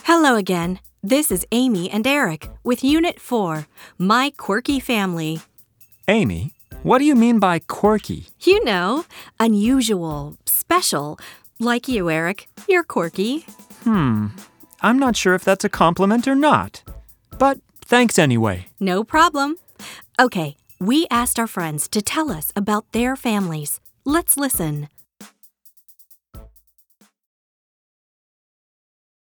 Hello again. This is Amy and Eric with Unit 4, My Quirky Family. Amy, what do you mean by quirky? You know, unusual, special. Like you, Eric. You're quirky. I'm not sure if that's a compliment or not. But thanks anyway. No problem. Okay, we asked our friends to tell us about their families. Let's listen.